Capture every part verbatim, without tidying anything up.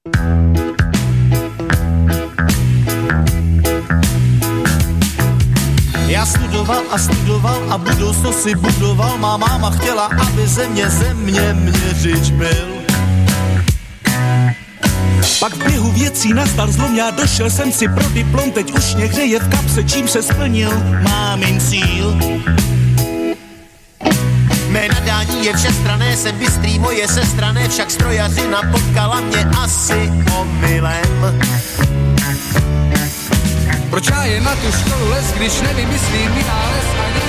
Já studoval a studoval a budoucnost si budoval. Má máma chtěla, aby země země měřič byl. Pak v běhu věcí nastal zlom, já došel jsem si pro diplom, teď už někde je v kapse, čím se splnil mámin cíl. Mé nadání je všestranné, jsem bystrý, moje sestrané, však strojařina potkala mě asi omylem. Proč já je na tu školu les, když nevymyslím vynález ani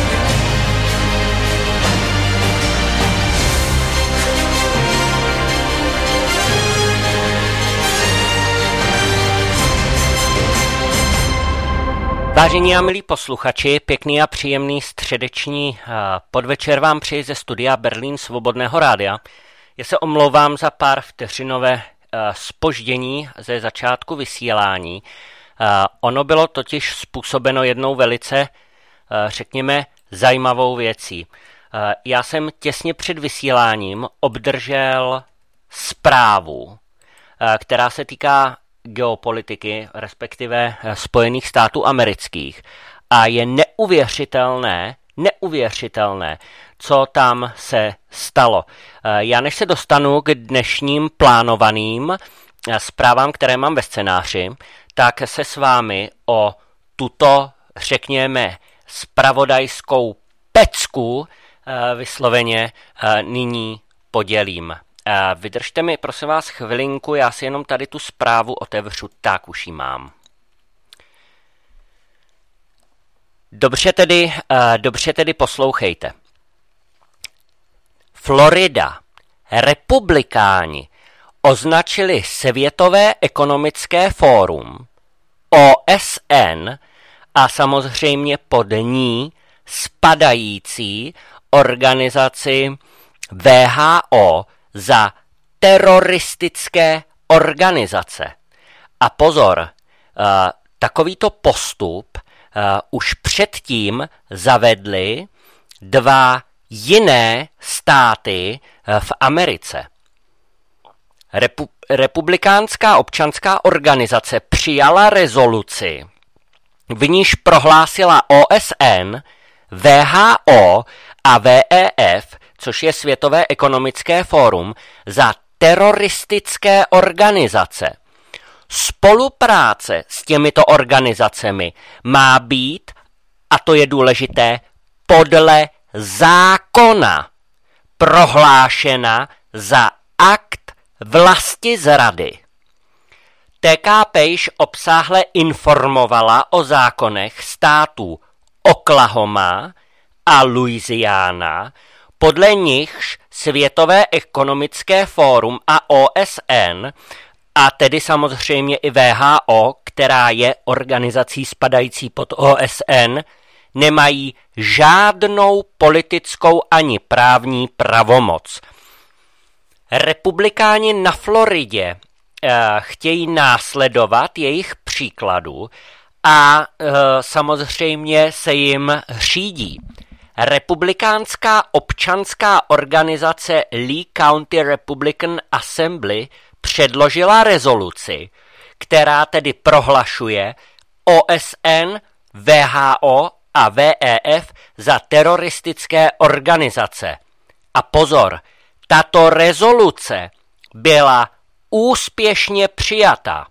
Vážení a milí posluchači, pěkný a příjemný středeční podvečer vám přeji ze studia Berlín Svobodného rádia. Já se omlouvám za pár vteřinové zpoždění ze začátku vysílání. Ono bylo totiž způsobeno jednou velice, řekněme, zajímavou věcí. Já jsem těsně před vysíláním obdržel zprávu, která se týká geopolitiky, respektive Spojených států amerických. A je neuvěřitelné, neuvěřitelné, co tam se stalo. Já než se dostanu k dnešním plánovaným zprávám, které mám ve scénáři, tak se s vámi o tuto, řekněme, zpravodajskou pecku vysloveně nyní podělím. Vydržte mi, prosím vás, chvilinku, já si jenom tady tu zprávu otevřu, tak už ji mám. Dobře tedy, dobře tedy poslouchejte. Florida, republikáni označili Světové ekonomické fórum, O S N a samozřejmě pod ní spadající organizaci W H O za teroristické organizace. A pozor, takovýto postup už předtím zavedly dva jiné státy v Americe. Repu- Republikánská občanská organizace přijala rezoluci, v níž prohlásila O S N, W H O a W E F, což je Světové ekonomické fórum, za teroristické organizace. Spolupráce s těmito organizacemi má být, a to je důležité, podle zákona prohlášena za akt vlastizrady. T K P již obsáhle informovala o zákonech států Oklahoma a Louisiana, podle nichž Světové ekonomické fórum a O S N, a tedy samozřejmě i W H O, která je organizací spadající pod O S N, nemají žádnou politickou ani právní pravomoc. Republikáni na Floridě eh, chtějí následovat jejich příkladu a eh, samozřejmě se jim řídí. Republikánská občanská organizace Lee County Republican Assembly předložila rezoluci, která tedy prohlašuje O S N, W H O a W E F za teroristické organizace. A pozor, tato rezoluce byla úspěšně přijata.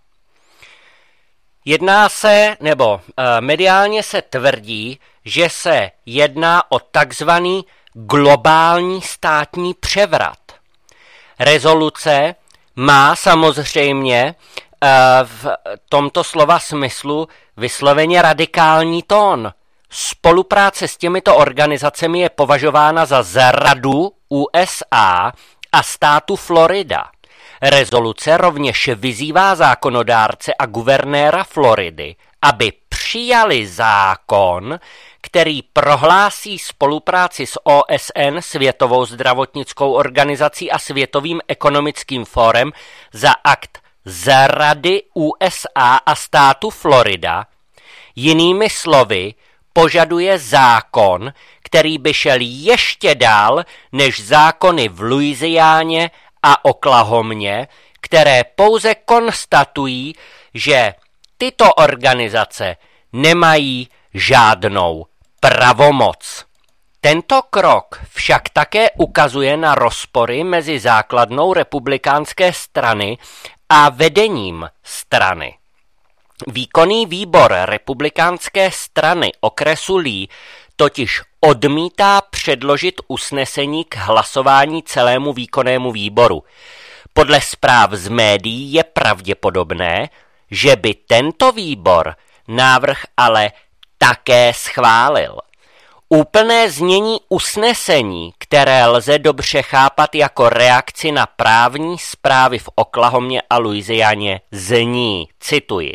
Jedná se, nebo e, mediálně se tvrdí, že se jedná o takzvaný globální státní převrat. Rezoluce má samozřejmě e, v tomto slova smyslu vysloveně radikální tón. Spolupráce s těmito organizacemi je považována za zradu U S A a státu Florida. Rezoluce rovněž vyzývá zákonodárce a guvernéra Floridy, aby přijali zákon, který prohlásí spolupráci s O S N, Světovou zdravotnickou organizací a Světovým ekonomickým fórem za akt zrady U S A a státu Florida. Jinými slovy, požaduje zákon, který by šel ještě dál než zákony v Louisianě a Oklahomě, které pouze konstatují, že tyto organizace nemají žádnou pravomoc. Tento krok však také ukazuje na rozpory mezi základnou republikánské strany a vedením strany. Výkonný výbor republikánské strany okresu Lee totiž odmítá předložit usnesení k hlasování celému výkonnému výboru. Podle zpráv z médií je pravděpodobné, že by tento výbor návrh ale také schválil. Úplné znění usnesení, které lze dobře chápat jako reakci na právní zprávy v Oklahomě a Louisianě, zní, cituji: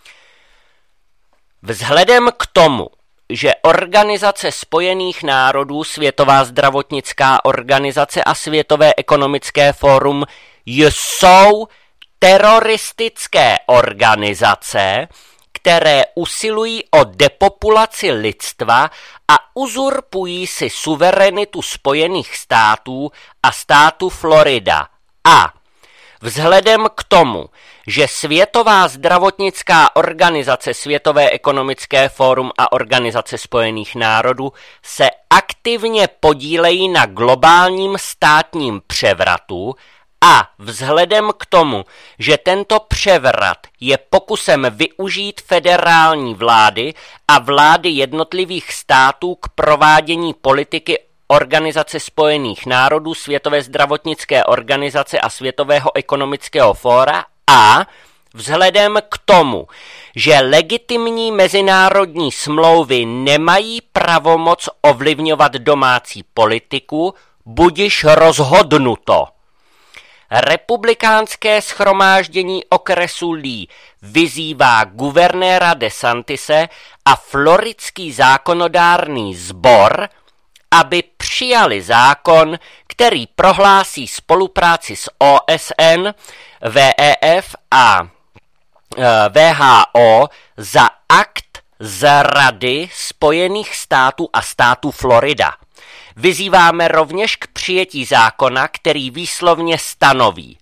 Vzhledem k tomu, že Organizace spojených národů, Světová zdravotnická organizace a Světové ekonomické fórum jsou teroristické organizace, které usilují o depopulaci lidstva a uzurpují si suverenitu Spojených států a státu Florida. A vzhledem k tomu, že Světová zdravotnická organizace, Světové ekonomické fórum a Organizace spojených národů se aktivně podílejí na globálním státním převratu a vzhledem k tomu, že tento převrat je pokusem využít federální vlády a vlády jednotlivých států k provádění politiky Organizace spojených národů, Světové zdravotnické organizace a Světového ekonomického fóra a vzhledem k tomu, že legitimní mezinárodní smlouvy nemají pravomoc ovlivňovat domácí politiku, budiž rozhodnuto. Republikánské shromáždění okresu Lee vyzývá guvernéra DeSantise a floridský zákonodárný sbor, aby přijali zákon, který prohlásí spolupráci s O S N, W E F a W H O za akt z Rady Spojených států a státu Florida. Vyzýváme rovněž k přijetí zákona, který výslovně stanoví: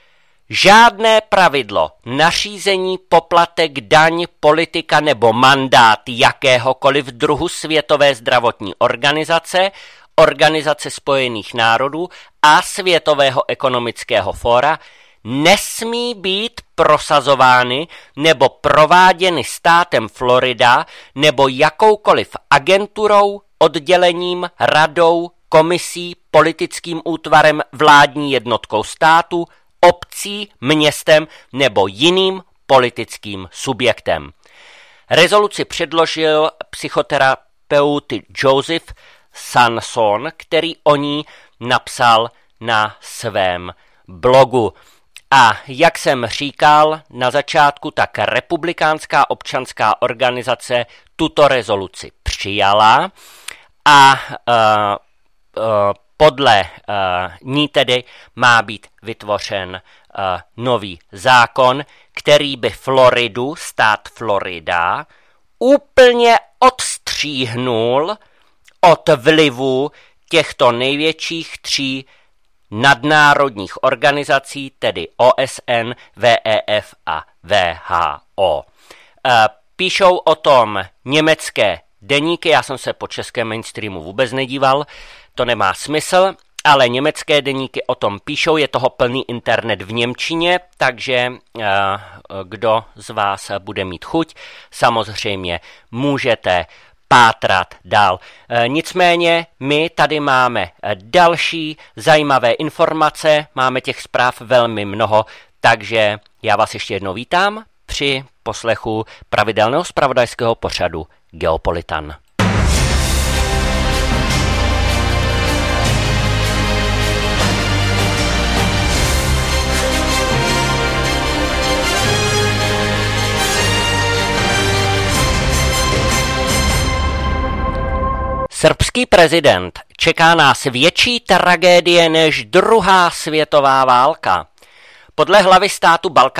žádné pravidlo, nařízení, poplatek, daň, politika nebo mandát jakéhokoliv druhu Světové zdravotní organizace, Organizace spojených národů a Světového ekonomického fóra nesmí být prosazovány nebo prováděny státem Florida nebo jakoukoliv agenturou, oddělením, radou, komisí, politickým útvarem, vládní jednotkou státu, obcí, městem nebo jiným politickým subjektem. Rezoluci předložil psychoterapeut Joseph Sanson, který o ní napsal na svém blogu. A jak jsem říkal na začátku, tak republikánská občanská organizace tuto rezoluci přijala a uh, uh, podle uh, ní tedy má být vytvořen uh, nový zákon, který by Floridu, stát Florida, úplně odstříhnul od vlivu těchto největších tří nadnárodních organizací, tedy O S N, W E F a W H O. Píšou o tom německé deníky, já jsem se po českém mainstreamu vůbec nedíval, to nemá smysl, ale německé deníky o tom píšou, je toho plný internet v němčině, takže kdo z vás bude mít chuť, samozřejmě můžete pátrat dál. Nicméně my tady máme další zajímavé informace, máme těch zpráv velmi mnoho, takže já vás ještě jednou vítám při poslechu pravidelného zpravodajského pořadu Geopolitan. Srbský prezident: čeká nás větší tragédie než druhá světová válka. Podle hlavy státu Balkán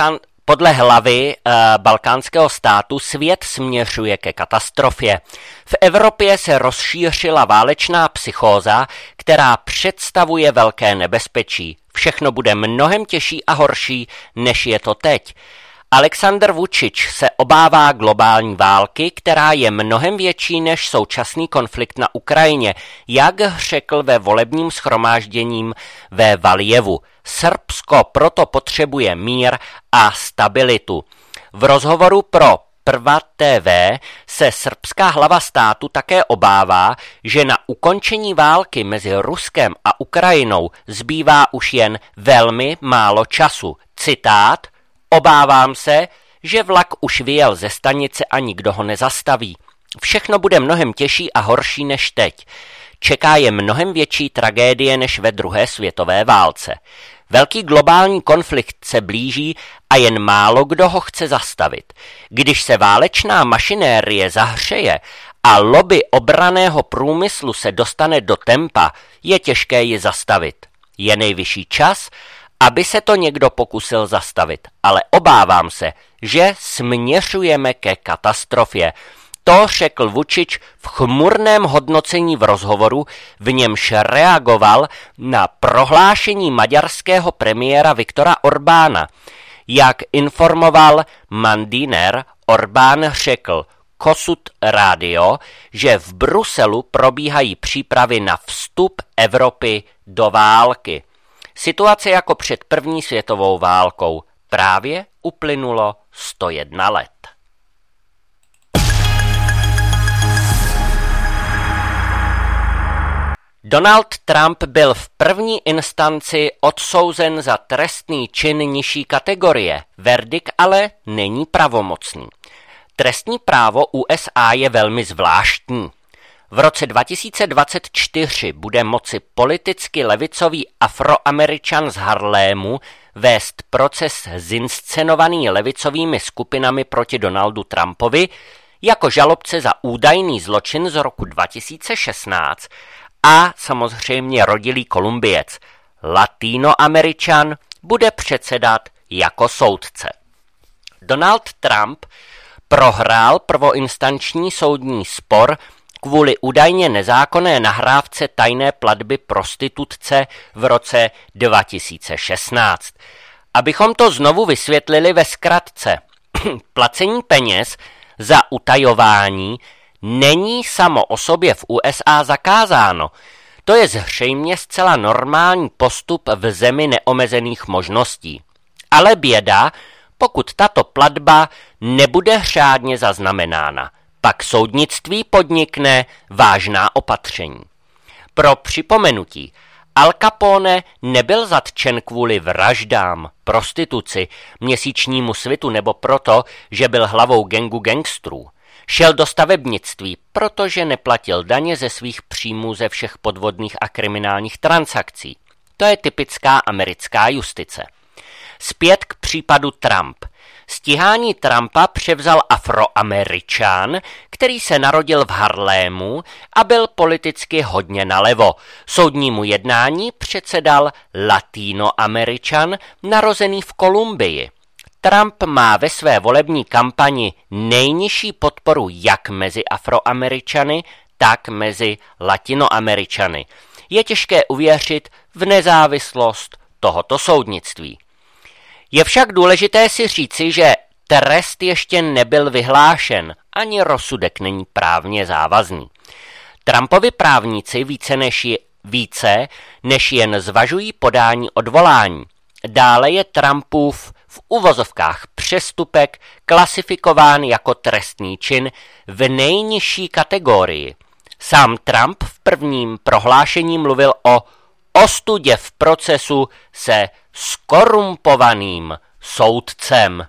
Podle hlavy e, balkánského státu svět směřuje ke katastrofě. V Evropě se rozšířila válečná psychóza, která představuje velké nebezpečí. Všechno bude mnohem těžší a horší, než je to teď. Aleksandr Vučić se obává globální války, která je mnohem větší než současný konflikt na Ukrajině, jak řekl ve volebním shromážděním ve Valjevu. Srbsko proto potřebuje mír a stabilitu. V rozhovoru pro Prva T V se srbská hlava státu také obává, že na ukončení války mezi Ruskem a Ukrajinou zbývá už jen velmi málo času. Citát: obávám se, že vlak už vyjel ze stanice a nikdo ho nezastaví. Všechno bude mnohem těžší a horší než teď. Čeká je mnohem větší tragédie než ve druhé světové válce. Velký globální konflikt se blíží a jen málo kdo ho chce zastavit. Když se válečná mašinérie zahřeje a lobby obranného průmyslu se dostane do tempa, je těžké ji zastavit. Je nejvyšší čas, aby se to někdo pokusil zastavit, ale obávám se, že směřujeme ke katastrofě. To řekl Vučić v chmurném hodnocení v rozhovoru, v němž reagoval na prohlášení maďarského premiéra Viktora Orbána. Jak informoval Mandiner, Orbán řekl Kossuth Radio, že v Bruselu probíhají přípravy na vstup Evropy do války. Situace jako před první světovou válkou. Právě uplynulo sto jedna let. Donald Trump byl v první instanci odsouzen za trestný čin nižší kategorie. Verdikt ale není pravomocný. Trestní právo U S A je velmi zvláštní. V roce dva tisíce dvacet čtyři bude moci politicky levicový Afroameričan z Harlému vést proces zinscenovaný levicovými skupinami proti Donaldu Trumpovi jako žalobce za údajný zločin z roku dva tisíce šestnáct a samozřejmě rodilý Kolumbiec. Latinoameričan bude předsedat jako soudce. Donald Trump prohrál prvoinstanční soudní spor kvůli údajně nezákonné nahrávce tajné platby prostitutce v roce dva tisíce šestnáct. Abychom to znovu vysvětlili ve zkratce, placení peněz za utajování není samo o sobě v U S A zakázáno. To je zřejmě zcela normální postup v zemi neomezených možností. Ale běda, pokud tato platba nebude řádně zaznamenána. Pak soudnictví podnikne vážná opatření. Pro připomenutí, Al Capone nebyl zatčen kvůli vraždám, prostituci, měsíčnímu svitu nebo proto, že byl hlavou gangu gangstrů. Šel do stavebnictví, protože neplatil daně ze svých příjmů ze všech podvodných a kriminálních transakcí. To je typická americká justice. Zpět k případu Trump. Stíhání Trumpa převzal Afroameričan, který se narodil v Harlému a byl politicky hodně nalevo. Soudnímu jednání předsedal Latinoameričan, narozený v Kolumbii. Trump má ve své volební kampani nejnižší podporu jak mezi Afroameričany, tak mezi Latinoameričany. Je těžké uvěřit v nezávislost tohoto soudnictví. Je však důležité si říci, že trest ještě nebyl vyhlášen, ani rozsudek není právně závazný. Trumpovi právníci více než, je, více než jen zvažují podání odvolání. Dále je Trumpův v uvozovkách přestupek klasifikován jako trestný čin v nejnižší kategorii. Sám Trump v prvním prohlášení mluvil o ostudě v procesu se skorumpovaným soudcem.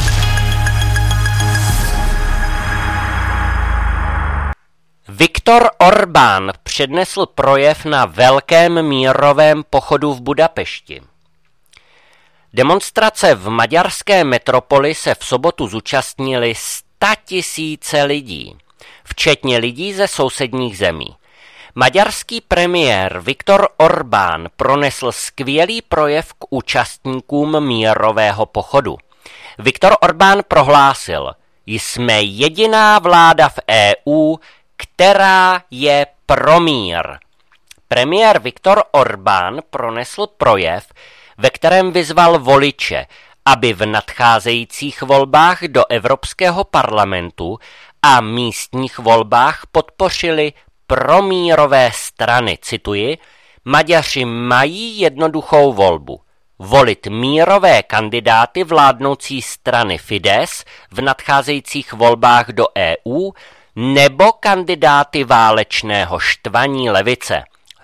Viktor Orbán přednesl projev na velkém mírovém pochodu v Budapešti. Demonstrace v maďarské metropoli se v sobotu zúčastnili statisíce lidí, včetně lidí ze sousedních zemí. Maďarský premiér Viktor Orbán pronesl skvělý projev k účastníkům mírového pochodu. Viktor Orbán prohlásil: jsme jediná vláda v E U, která je pro mír. Premiér Viktor Orbán pronesl projev, ve kterém vyzval voliče, aby v nadcházejících volbách do Evropského parlamentu a místních volbách podpořili promírové strany. Cituji: Maďaři mají jednoduchou volbu. Volit mírové kandidáty vládnoucí strany Fidesz v nadcházejících volbách do E U nebo kandidáty válečného štvaní levice.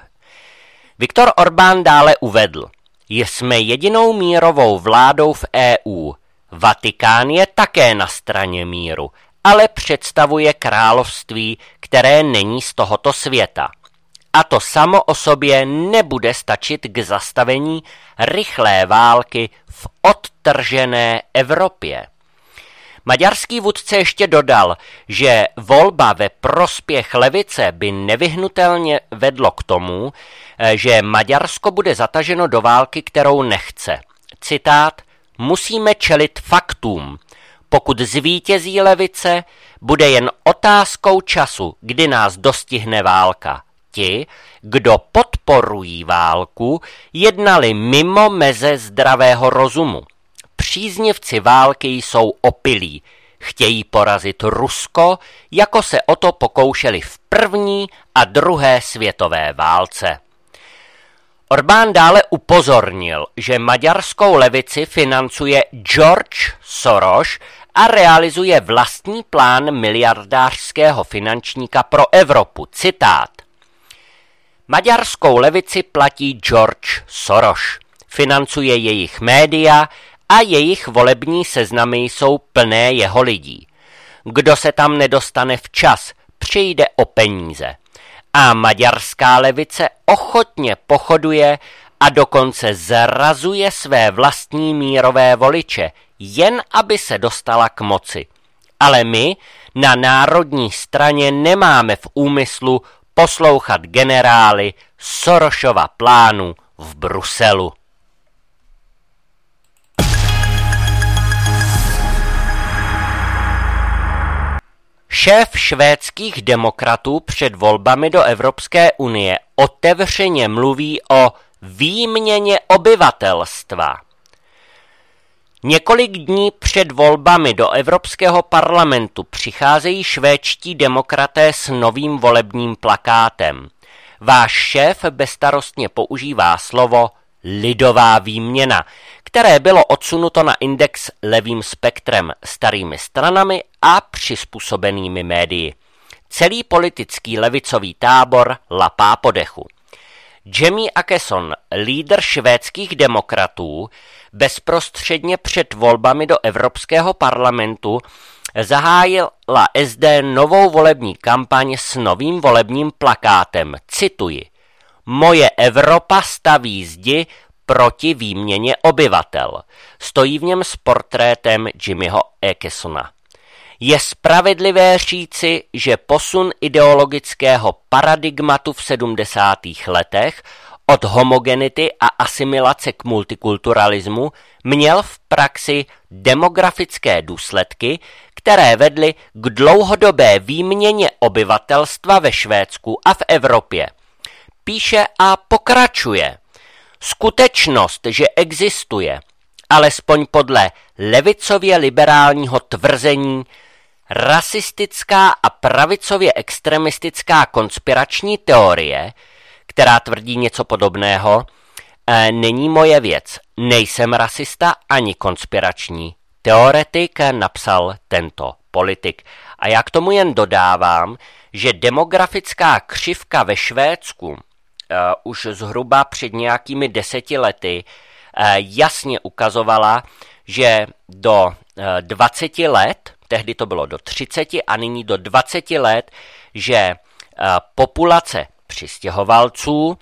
Viktor Orbán dále uvedl: jsme jedinou mírovou vládou v E U. Vatikán je také na straně míru, ale představuje království, které není z tohoto světa. A to samo o sobě nebude stačit k zastavení rychlé války v odtržené Evropě. Maďarský vůdce ještě dodal, že volba ve prospěch levice by nevyhnutelně vedlo k tomu, že Maďarsko bude zataženo do války, kterou nechce. Citát: musíme čelit faktům. Pokud zvítězí levice, bude jen otázkou času, kdy nás dostihne válka. Ti, kdo podporují válku, jednali mimo meze zdravého rozumu. Příznivci války jsou opilí. Chtějí porazit Rusko, jako se o to pokoušeli v první a druhé světové válce. Orbán dále upozornil, že maďarskou levici financuje George Soros a realizuje vlastní plán miliardářského finančníka pro Evropu. Citát: maďarskou levici platí George Soros, financuje jejich média a jejich volební seznamy jsou plné jeho lidí. Kdo se tam nedostane včas, přijde o peníze. A maďarská levice ochotně pochoduje a dokonce zrazuje své vlastní mírové voliče, jen aby se dostala k moci. Ale my na národní straně nemáme v úmyslu poslouchat generály Sorosova plánu v Bruselu. Šéf švédských demokratů před volbami do Evropské unie otevřeně mluví o výměně obyvatelstva. Několik dní před volbami do Evropského parlamentu přicházejí švédští demokraté s novým volebním plakátem. Váš šéf bezstarostně používá slovo lidová výměna, které bylo odsunuto na index levým spektrem, starými stranami a přizpůsobenými médii. Celý politický levicový tábor lapá po dechu. Jimmie Åkesson, lídr švédských demokratů, bezprostředně před volbami do Evropského parlamentu zahájila S D novou volební kampaň s novým volebním plakátem. Cituji: Moje Evropa staví zdi proti výměně obyvatel. Stojí v něm s portrétem Jimmieho Åkessona. Je spravedlivé říci, že posun ideologického paradigmatu v sedmdesátých letech od homogenity a asimilace k multikulturalismu měl v praxi demografické důsledky, které vedly k dlouhodobé výměně obyvatelstva ve Švédsku a v Evropě. Píše a pokračuje. Skutečnost, že existuje, alespoň podle levicově liberálního tvrzení, rasistická a pravicově extremistická konspirační teorie, která tvrdí něco podobného, e, není moje věc. Nejsem rasista ani konspirační teoretik, napsal tento politik. A já k tomu jen dodávám, že demografická křivka ve Švédsku uh, už zhruba před nějakými deseti lety uh, jasně ukazovala, že do uh, dvaceti let, tehdy to bylo do třiceti a nyní do dvaceti let, že uh, populace přistěhovalců uh,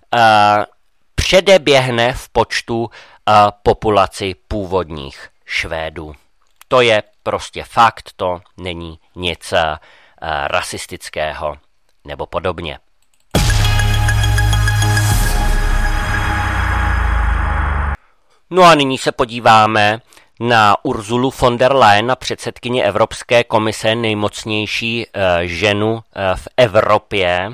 předeběhne v počtu uh, populaci původních Švédů. To je prostě fakt, to není nic uh, rasistického nebo podobně. No a nyní se podíváme na Ursulu von der Leyen, na předsedkyni Evropské komise, nejmocnější ženu v Evropě,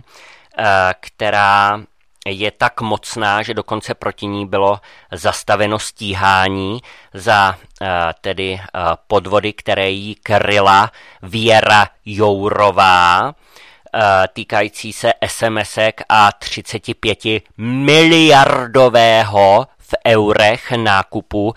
která je tak mocná, že dokonce proti ní bylo zastaveno stíhání za tedy podvody, které jí kryla Věra Jourová, týkající se SMSek a třicet pět miliardového v eurech nákupu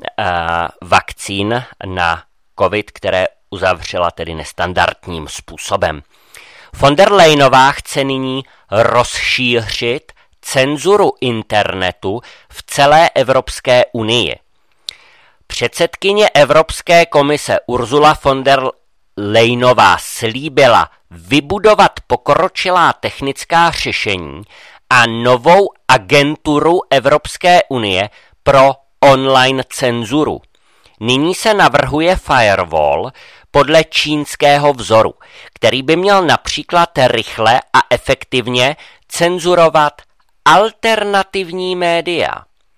vakcín na COVID, které uzavřela tedy nestandardním způsobem. Von der Leyenová chce nyní rozšířit cenzuru internetu v celé Evropské unii. Předsedkyně Evropské komise Ursula von der Leyenová slíbila vybudovat pokročilá technická řešení a novou agenturu Evropské unie pro online cenzuru. Nyní se navrhuje firewall podle čínského vzoru, který by měl například rychle a efektivně cenzurovat alternativní média.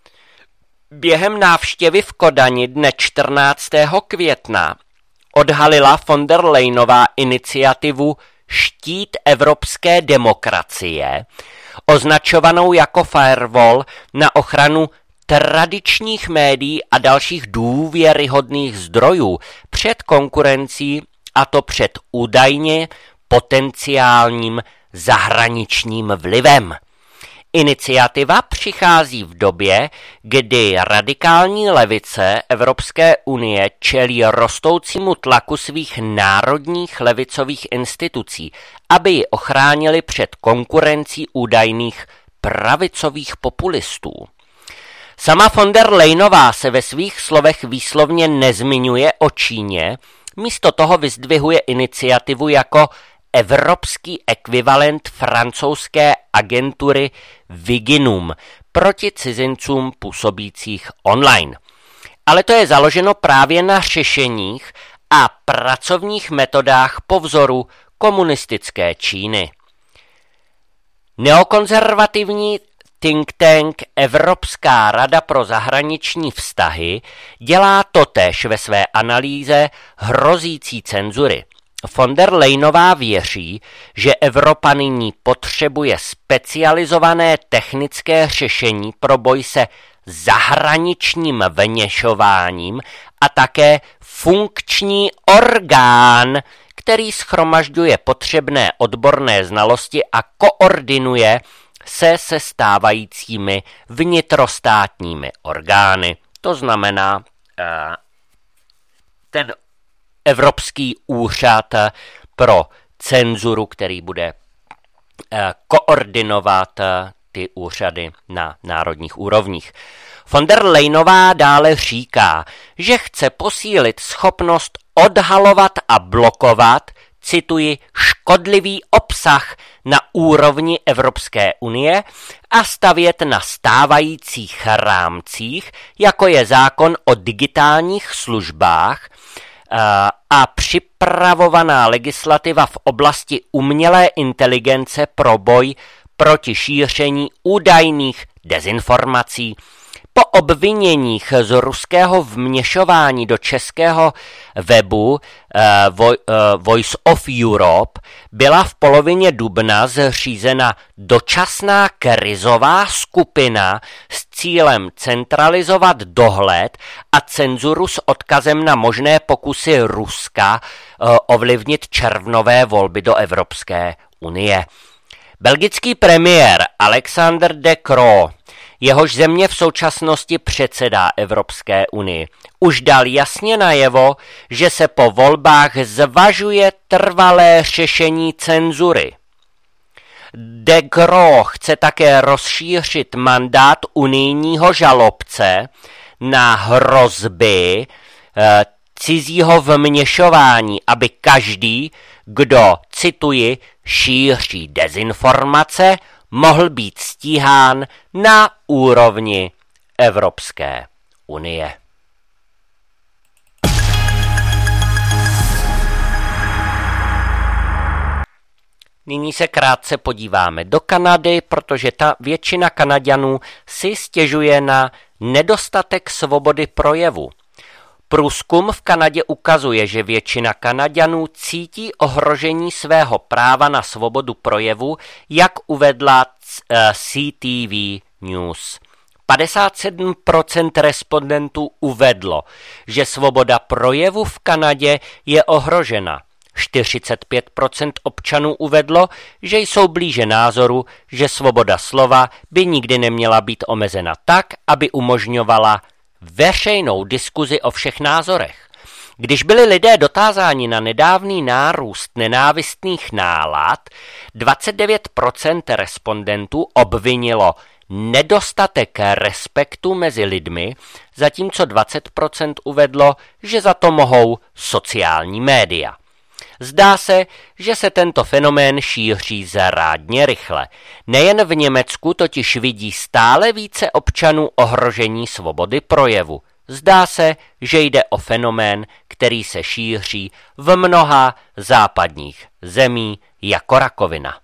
Během návštěvy v Kodani dne čtrnáctého května odhalila von der Leyenová iniciativu Štít evropské demokracie, označovanou jako firewall na ochranu tradičních médií a dalších důvěryhodných zdrojů před konkurencí, a to před údajně potenciálním zahraničním vlivem. Iniciativa přichází v době, kdy radikální levice Evropské unie čelí rostoucímu tlaku svých národních levicových institucí, aby ji ochránili před konkurencí údajných pravicových populistů. Sama von der Leyenová se ve svých slovech výslovně nezmiňuje o Číně, místo toho vyzdvihuje iniciativu jako evropský ekvivalent francouzské agentury Viginum proti cizincům působících online. Ale to je založeno právě na řešeních a pracovních metodách po vzoru komunistické Číny. Neokonzervativní think tank Evropská rada pro zahraniční vztahy dělá totéž ve své analýze hrozící cenzury. Von der Leyenová věří, že Evropa nyní potřebuje specializované technické řešení pro boj se zahraničním vněšováním a také funkční orgán, který shromažďuje potřebné odborné znalosti a koordinuje se se stávajícími vnitrostátními orgány. To znamená ten Evropský úřad pro cenzuru, který bude koordinovat ty úřady na národních úrovních. Von der Leyenová dále říká, že chce posílit schopnost odhalovat a blokovat, cituji, škodlivý obsah na úrovni Evropské unie a stavět na stávajících rámcích, jako je zákon o digitálních službách a připravovaná legislativa v oblasti umělé inteligence pro boj proti šíření údajných dezinformací. Po obviněních z ruského vměšování do českého webu Voice of Europe byla v polovině dubna zřízena dočasná krizová skupina s cílem centralizovat dohled a cenzuru s odkazem na možné pokusy Ruska ovlivnit červnové volby do Evropské unie. Belgický premiér Alexander De Croo, jehož země v současnosti předsedá Evropské unii, už dal jasně najevo, že se po volbách zvažuje trvalé řešení cenzury. De Croo chce také rozšířit mandát unijního žalobce na hrozby e, cizího vměšování, aby každý, kdo, cituji, šíří dezinformace, mohl být stíhán na úrovni Evropské unie. Nyní se krátce podíváme do Kanady, protože ta většina Kanaďanů si stěžuje na nedostatek svobody projevu. Průzkum v Kanadě ukazuje, že většina Kanaďanů cítí ohrožení svého práva na svobodu projevu, jak uvedla C T V News. padesát sedm procent respondentů uvedlo, že svoboda projevu v Kanadě je ohrožena. čtyřicet pět procent občanů uvedlo, že jsou blíže názoru, že svoboda slova by nikdy neměla být omezena tak, aby umožňovala veřejnou diskuzi o všech názorech. Když byli lidé dotázáni na nedávný nárůst nenávistných nálad, dvacet devět procent respondentů obvinilo nedostatek respektu mezi lidmi, zatímco dvacet procent uvedlo, že za to mohou sociální média. Zdá se, že se tento fenomén šíří zrádně rychle. Nejen v Německu totiž vidí stále více občanů ohrožení svobody projevu. Zdá se, že jde o fenomén, který se šíří v mnoha západních zemí jako rakovina.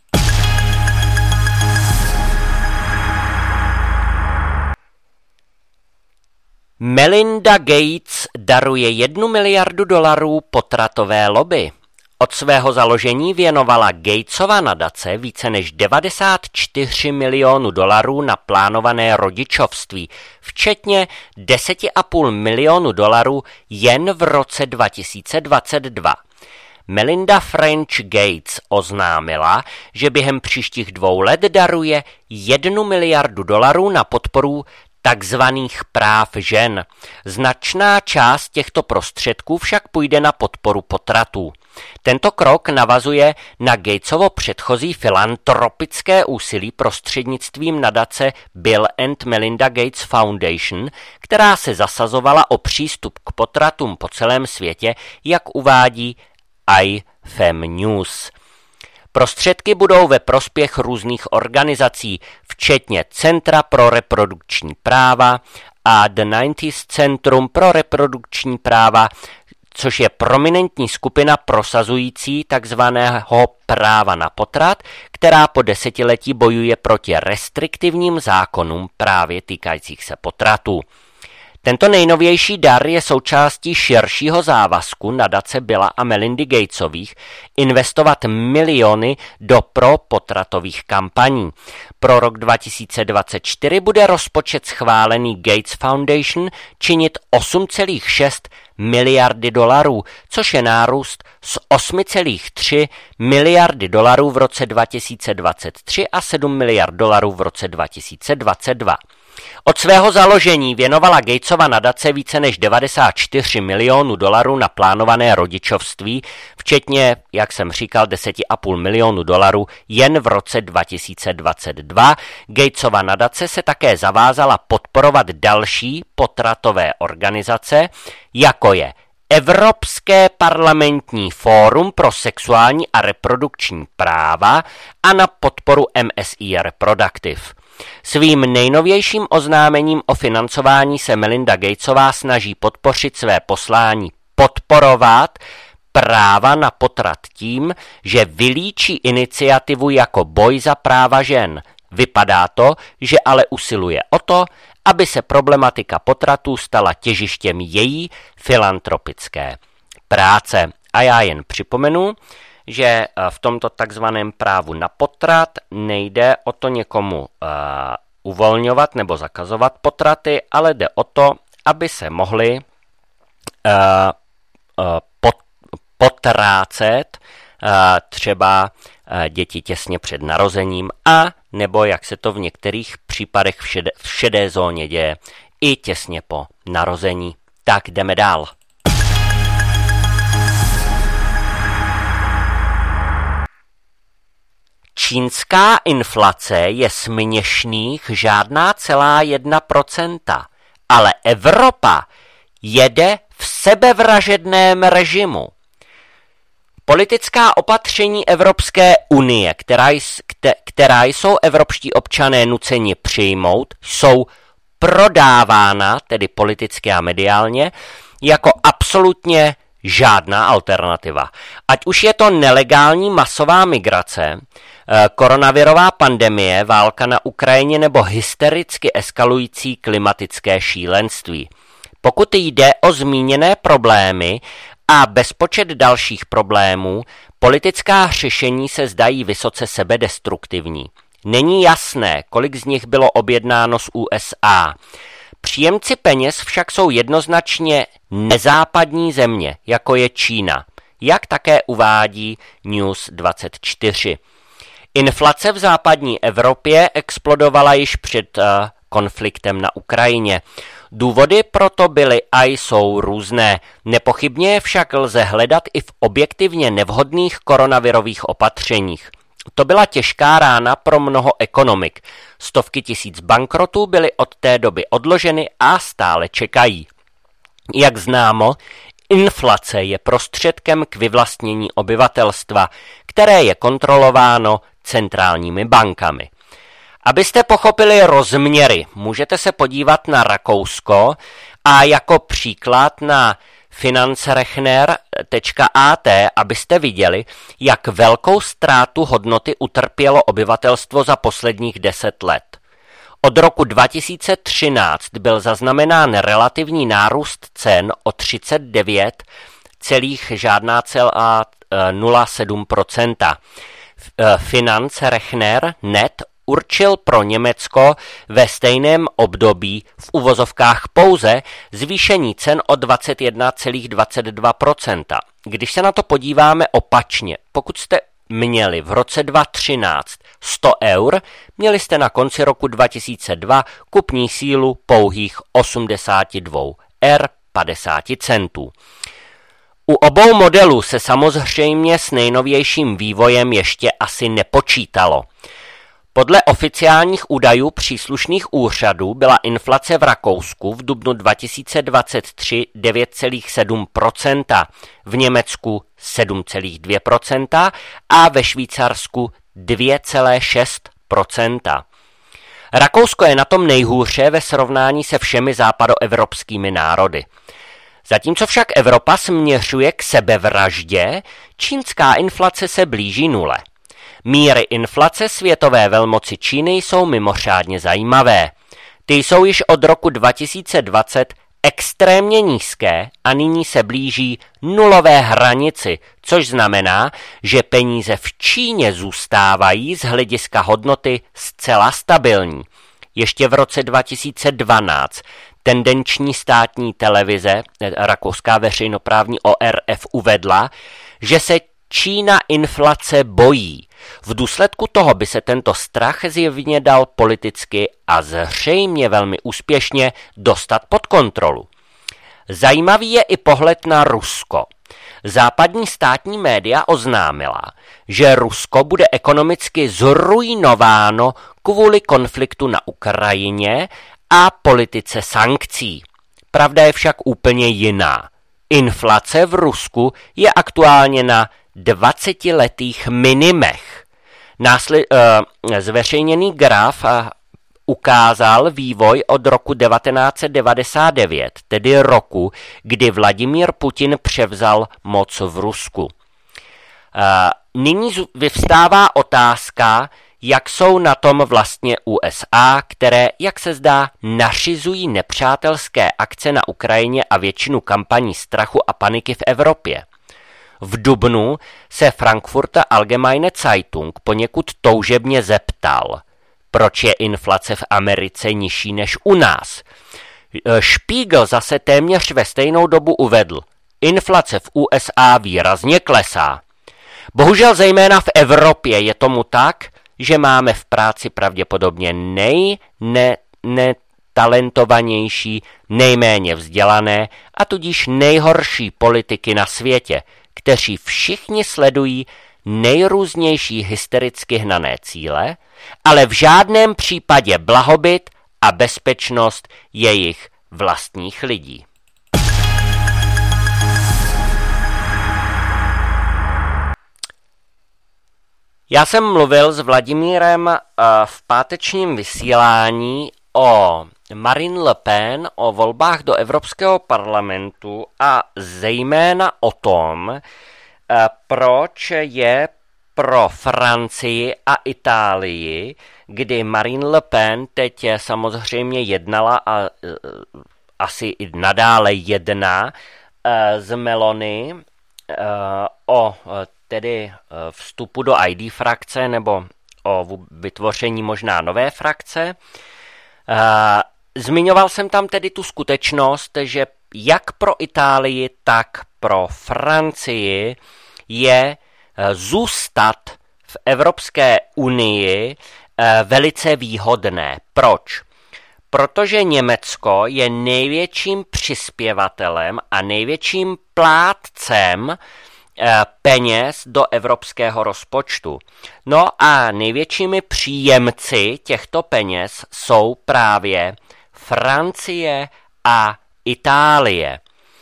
Melinda Gates daruje jednu miliardu dolarů potratové lobby. Od svého založení věnovala Gatesova nadace více než devadesát čtyři milionů dolarů na plánované rodičovství, včetně deset a půl milionu dolarů jen v roce dva tisíce dvacet dva. Melinda French Gates oznámila, že během příštích dvou let daruje jednu miliardu dolarů na podporu takzvaných práv žen. Značná část těchto prostředků však půjde na podporu potratů. Tento krok navazuje na Gatesovo předchozí filantropické úsilí prostřednictvím nadace Bill and Melinda Gates Foundation, která se zasazovala o přístup k potratům po celém světě, jak uvádí i F E M News. Prostředky budou ve prospěch různých organizací, včetně Centra pro reprodukční práva a The devadesátých Centrum pro reprodukční práva, což je prominentní skupina prosazující takzvaného práva na potrat, která po desetiletí bojuje proti restriktivním zákonům právě týkajících se potratů. Tento nejnovější dar je součástí širšího závazku nadace Billa a Melindy Gatesových investovat miliony do propotratových kampaní. Pro rok dva tisíce dvacet čtyři bude rozpočet schválený Gates Foundation činit osm celá šest miliardy dolarů, což je nárůst z osm celá tři miliardy dolarů v roce dva tisíce dvacet tři a sedm miliard dolarů v roce dva tisíce dvacet dva. Od svého založení věnovala Gatesova nadace více než devadesát čtyři milionů dolarů na plánované rodičovství, včetně, jak jsem říkal, deset a půl milionu dolarů jen v roce dva tisíce dvacet dva. Gatesova nadace se také zavázala podporovat další potratové organizace, jako je Evropské parlamentní fórum pro sexuální a reprodukční práva a na podporu M S I Reproductive. Svým nejnovějším oznámením o financování se Melinda Gatesová snaží podpořit své poslání podporovat práva na potrat tím, že vylíčí iniciativu jako boj za práva žen. Vypadá to, že ale usiluje o to, aby se problematika potratů stala těžištěm její filantropické práce. A já jen připomenu, že v tomto takzvaném právu na potrat nejde o to někomu uh, uvolňovat nebo zakazovat potraty, ale jde o to, aby se mohly uh, uh, pot, potrácet uh, třeba uh, děti těsně před narozením a nebo, jak se to v některých případech v šedé, v šedé zóně děje, i těsně po narození. Tak jdeme dál. Čínská inflace je směšných žádná celá jedna procenta, ale Evropa jede v sebevražedném režimu. Politická opatření Evropské unie, která, která jsou evropští občané nuceni přijmout, jsou prodávána, tedy politicky a mediálně, jako absolutně žádná alternativa. Ať už je to nelegální masová migrace, koronavirová pandemie, válka na Ukrajině nebo hystericky eskalující klimatické šílenství. Pokud jde o zmíněné problémy a bezpočet dalších problémů, politická řešení se zdají vysoce sebedestruktivní. Není jasné, kolik z nich bylo objednáno z U S A. Příjemci peněz však jsou jednoznačně nezápadní země, jako je Čína, jak také uvádí News dvacet čtyři. Inflace v západní Evropě explodovala již před uh, konfliktem na Ukrajině. Důvody proto byly a jsou různé. Nepochybně je však lze hledat i v objektivně nevhodných koronavirových opatřeních. To byla těžká rána pro mnoho ekonomik. Stovky tisíc bankrotů byly od té doby odloženy a stále čekají. Jak známo, inflace je prostředkem k vyvlastnění obyvatelstva, které je kontrolováno centrálními bankami. Abyste pochopili rozměry, můžete se podívat na Rakousko a jako příklad na finanzrechner tečka a t, abyste viděli, jak velkou ztrátu hodnoty utrpělo obyvatelstvo za posledních deset let. Od roku dva tisíce třináct byl zaznamenán relativní nárůst cen o třicet devět celých žádná celá nula sedm procenta. Finanzrechner net určil pro Německo ve stejném období v uvozovkách pouze zvýšení cen o dvacet jedna celá dvacet dva procenta. Když se na to podíváme opačně, pokud jste měli v roce dva tisíce třináct sto eur, měli jste na konci roku dva tisíce dva kupní sílu pouhých osmdesát dva eur padesát centů. U obou modelů se samozřejmě s nejnovějším vývojem ještě asi nepočítalo. Podle oficiálních údajů příslušných úřadů byla inflace v Rakousku v dubnu dva tisíce dvacet tři devět celá sedm procenta, v Německu sedm celá dvě procenta a ve Švýcarsku dvě celá šest procenta. Rakousko je na tom nejhůře ve srovnání se všemi západoevropskými národy. Zatímco však Evropa směřuje k sebevraždě, čínská inflace se blíží nule. Míry inflace světové velmoci Číny jsou mimořádně zajímavé. Ty jsou již od roku dva tisíce dvacet extrémně nízké a nyní se blíží nulové hranici, což znamená, že peníze v Číně zůstávají z hlediska hodnoty zcela stabilní. Ještě v roce dva tisíce dvanáct tendenční státní televize, rakouská veřejnoprávní O R F, uvedla, že se Čína inflace bojí. V důsledku toho by se tento strach zjevně dal politicky a zřejmě velmi úspěšně dostat pod kontrolu. Zajímavý je i pohled na Rusko. Západní státní média oznámila, že Rusko bude ekonomicky zruinováno kvůli konfliktu na Ukrajině a politice sankcí. Pravda je však úplně jiná. Inflace v Rusku je aktuálně na dvacetiletých minimech. Násli, uh, zveřejněný graf uh, ukázal vývoj od roku devatenáct set devadesát devět, tedy roku, kdy Vladimír Putin převzal moc v Rusku. Uh, nyní vyvstává otázka, jak jsou na tom vlastně U S A, které, jak se zdá, nařizují nepřátelské akce na Ukrajině a většinu kampaní strachu a paniky v Evropě. V dubnu se Frankfurter Allgemeine Zeitung poněkud toužebně zeptal, proč je inflace v Americe nižší než u nás. Spiegel zase téměř ve stejnou dobu uvedl, inflace v U S A výrazně klesá. Bohužel zejména v Evropě je tomu tak, že máme v práci pravděpodobně nej, ne, netalentovanější, nejméně vzdělané a tudíž nejhorší politiky na světě, kteří všichni sledují nejrůznější hystericky hnané cíle, ale v žádném případě blahobyt a bezpečnost jejich vlastních lidí. Já jsem mluvil s Vladimírem v pátečním vysílání o Marine Le Pen, o volbách do Evropského parlamentu a zejména o tom, proč je pro Francii a Itálii, kdy Marine Le Pen teď samozřejmě jednala a asi i nadále jedná z Meloni o tedy vstupu do I D frakce nebo o vytvoření možná nové frakce. Zmiňoval jsem tam tedy tu skutečnost, že jak pro Itálii, tak pro Francii je zůstat v Evropské unii velice výhodné. Proč? Protože Německo je největším přispěvatelem a největším plátcem peněz do evropského rozpočtu. No a největšími příjemci těchto peněz jsou právě Francie a Itálie.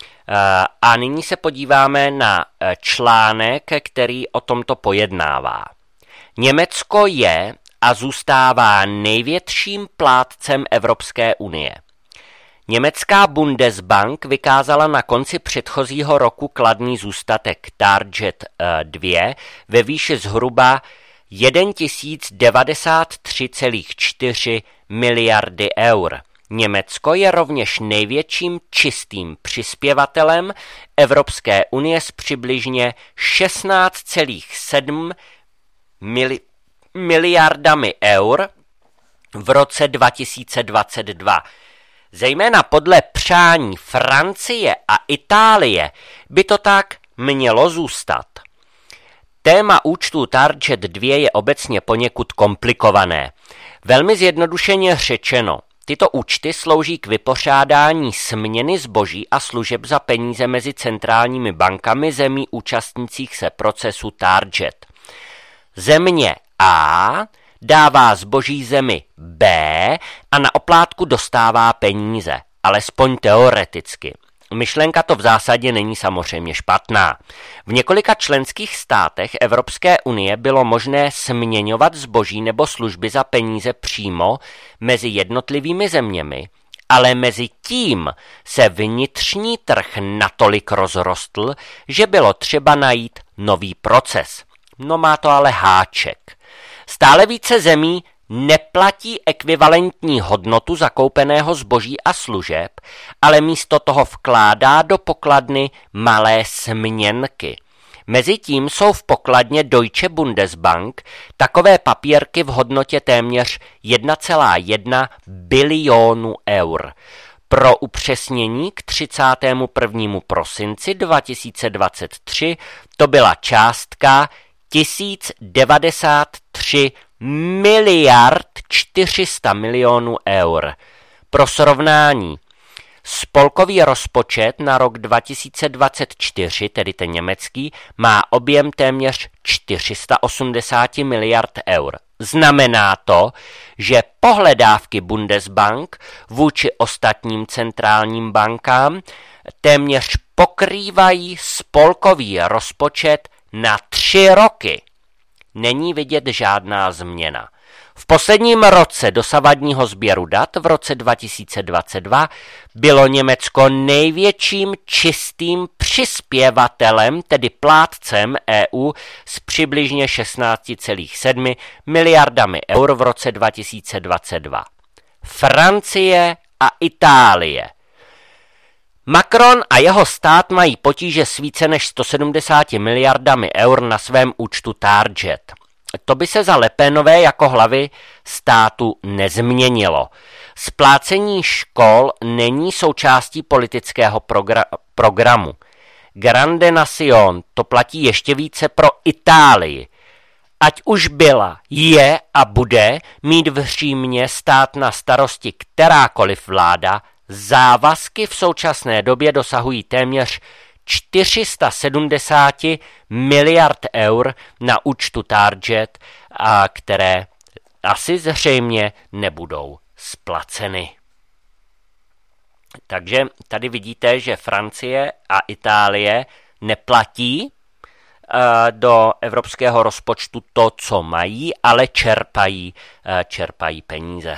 A nyní se podíváme na článek, který o tomto pojednává. Německo je a zůstává největším plátcem Evropské unie. Německá Bundesbank vykázala na konci předchozího roku kladný zůstatek Target dva ve výši zhruba tisíc devadesát tři celá čtyři miliardy eur. Německo je rovněž největším čistým přispěvatelem Evropské unie s přibližně šestnáct celá sedm mili- miliardami eur v roce dva tisíce dvacet dva. Zejména podle přání Francie a Itálie by to tak mělo zůstat. Téma účtu Target dva je obecně poněkud komplikované. Velmi zjednodušeně řečeno, tyto účty slouží k vypořádání směny zboží a služeb za peníze mezi centrálními bankami zemí účastnících se procesu Target. Země A dává zboží zemi B a na oplátku dostává peníze, alespoň teoreticky. Myšlenka to v zásadě není samozřejmě špatná. V několika členských státech Evropské unie bylo možné směňovat zboží nebo služby za peníze přímo mezi jednotlivými zeměmi, ale mezi tím se vnitřní trh natolik rozrostl, že bylo třeba najít nový proces. No má to ale háček. Stále více zemí neplatí ekvivalentní hodnotu zakoupeného zboží a služeb, ale místo toho vkládá do pokladny malé směnky. Mezitím jsou v pokladně Deutsche Bundesbank takové papírky v hodnotě téměř jedna celá jedna bilionu eur. Pro upřesnění k třicátému prvnímu prosinci dva tisíce dvacet tři to byla částka tisíc devadesát tři miliard čtyři sta milionů eur. Pro srovnání, spolkový rozpočet na rok dva tisíce dvacet čtyři, tedy ten německý, má objem téměř čtyři sta osmdesát miliard eur. Znamená to, že pohledávky Bundesbank vůči ostatním centrálním bankám téměř pokrývají spolkový rozpočet na tři roky. Není vidět žádná změna. V posledním roce dosavadního sběru dat v roce dva tisíce dvacet dva bylo Německo největším čistým přispěvatelem, tedy plátcem E U s přibližně šestnáct celá sedm miliardami eur v roce dva tisíce dvacet dva. Francie a Itálie. Macron a jeho stát mají potíže s více než sto sedmdesát miliardami eur na svém účtu Target. To by se za Le Penové jako hlavy státu nezměnilo. Splácení škol není součástí politického progra- programu. Grande Nation to platí ještě více pro Itálii. Ať už byla, je a bude mít v Římě stát na starosti kterákoliv vláda, závazky v současné době dosahují téměř čtyři sta sedmdesát miliard eur na účtu Target, a které asi zřejmě nebudou splaceny. Takže tady vidíte, že Francie a Itálie neplatí do evropského rozpočtu to, co mají, ale čerpají, čerpají peníze.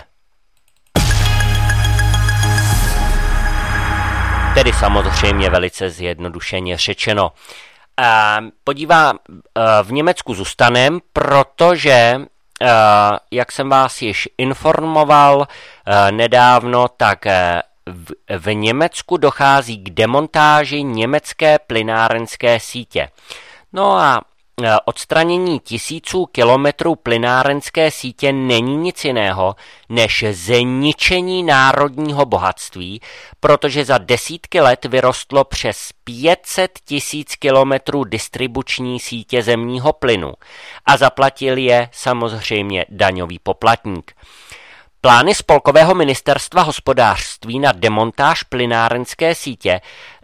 Tedy samozřejmě velice zjednodušeně řečeno. Podívám, v Německu zůstanem, protože, jak jsem vás již informoval nedávno, tak v, v Německu dochází k demontáži německé plynárenské sítě. No a odstranění tisíců kilometrů plynárenské sítě není nic jiného než zničení národního bohatství, protože za desítky let vyrostlo přes pět set tisíc kilometrů distribuční sítě zemního plynu a zaplatil je samozřejmě daňový poplatník. Plány spolkového ministerstva hospodářství na demontáž plynárenské sítě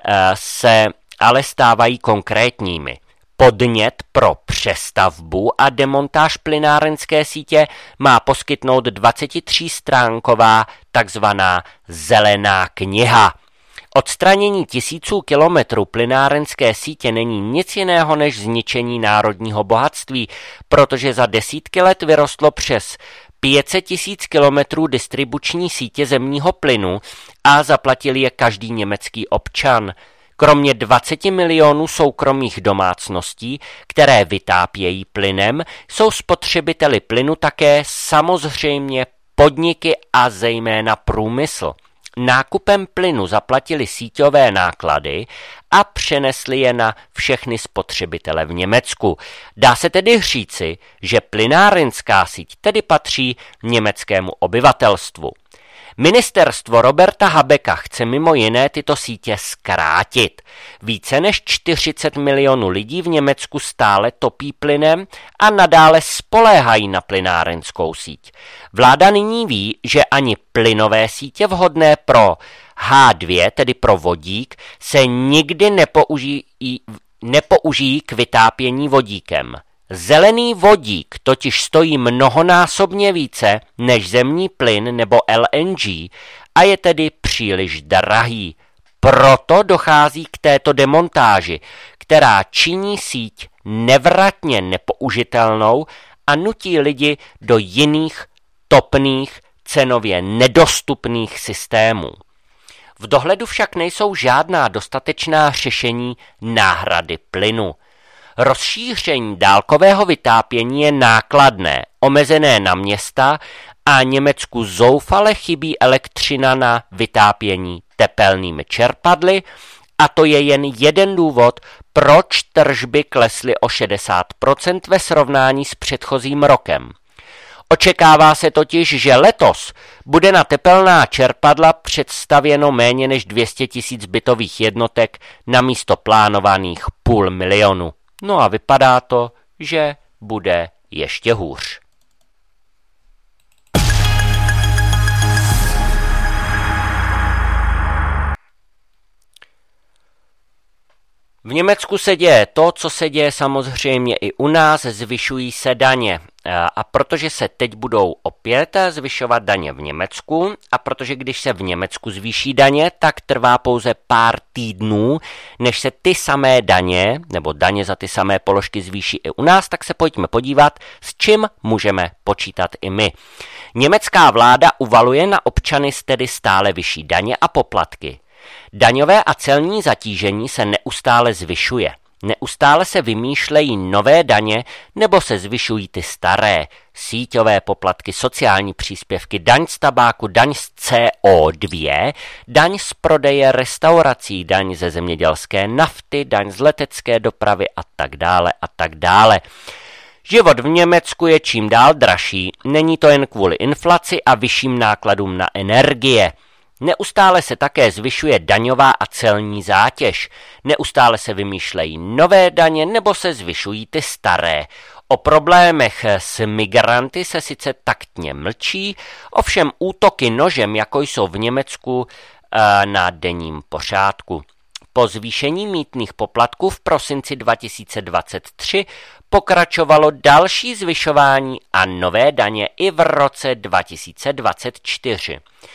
se ale stávají konkrétními. Podnět pro přestavbu a demontáž plynárenské sítě má poskytnout dvacetitřístránková takzvaná zelená kniha. Odstranění tisíců kilometrů plynárenské sítě není nic jiného než zničení národního bohatství, protože za desítky let vyrostlo přes pět set tisíc kilometrů distribuční sítě zemního plynu a zaplatil je každý německý občan. Kromě dvacet milionů soukromých domácností, které vytápějí plynem, jsou spotřebiteli plynu také samozřejmě podniky a zejména průmysl. Nákupem plynu zaplatili síťové náklady a přenesli je na všechny spotřebitele v Německu. Dá se tedy říci, že plynárenská síť tedy patří německému obyvatelstvu. Ministerstvo Roberta Habecka chce mimo jiné tyto sítě zkrátit. Více než čtyřicet milionů lidí v Německu stále topí plynem a nadále spoléhají na plynárenskou síť. Vláda nyní ví, že ani plynové sítě vhodné pro há dva, tedy pro vodík, se nikdy nepoužijí, nepoužijí k vytápění vodíkem. Zelený vodík totiž stojí mnohonásobně více než zemní plyn nebo el en gé a je tedy příliš drahý. Proto dochází k této demontáži, která činí síť nevratně nepoužitelnou a nutí lidi do jiných topných, cenově nedostupných systémů. V dohledu však nejsou žádná dostatečná řešení náhrady plynu. Rozšíření dálkového vytápění je nákladné, omezené na města a Německu zoufale chybí elektřina na vytápění tepelnými čerpadly a to je jen jeden důvod, proč tržby klesly o šedesát procent ve srovnání s předchozím rokem. Očekává se totiž, že letos bude na tepelná čerpadla představěno méně než dvě stě tisíc bytových jednotek na místo plánovaných půl milionu. No a vypadá to, že bude ještě hůř. V Německu se děje to, co se děje samozřejmě i u nás, zvyšují se daně. A protože se teď budou opět zvyšovat daně v Německu a protože když se v Německu zvýší daně, tak trvá pouze pár týdnů, než se ty samé daně nebo daně za ty samé položky zvýší i u nás, tak se pojďme podívat, s čím můžeme počítat i my. Německá vláda uvaluje na občany tedy stále vyšší daně a poplatky. Daňové a celní zatížení se neustále zvyšuje. Neustále se vymýšlejí nové daně nebo se zvyšují ty staré. Síťové poplatky, sociální příspěvky, daň z tabáku, daň z cé ó dva, daň z prodeje restaurací, daň ze zemědělské nafty, daň z letecké dopravy a tak dále a tak dále. Život v Německu je čím dál dražší, není to jen kvůli inflaci a vyšším nákladům na energie. Neustále se také zvyšuje daňová a celní zátěž. Neustále se vymýšlejí nové daně nebo se zvyšují ty staré. O problémech s migranty se sice taktně mlčí, ovšem útoky nožem, jako jsou v Německu, na denním pořádku. Po zvýšení mýtných poplatků v prosinci dva tisíce dvacet tři pokračovalo další zvyšování a nové daně i v roce dva tisíce dvacet čtyři.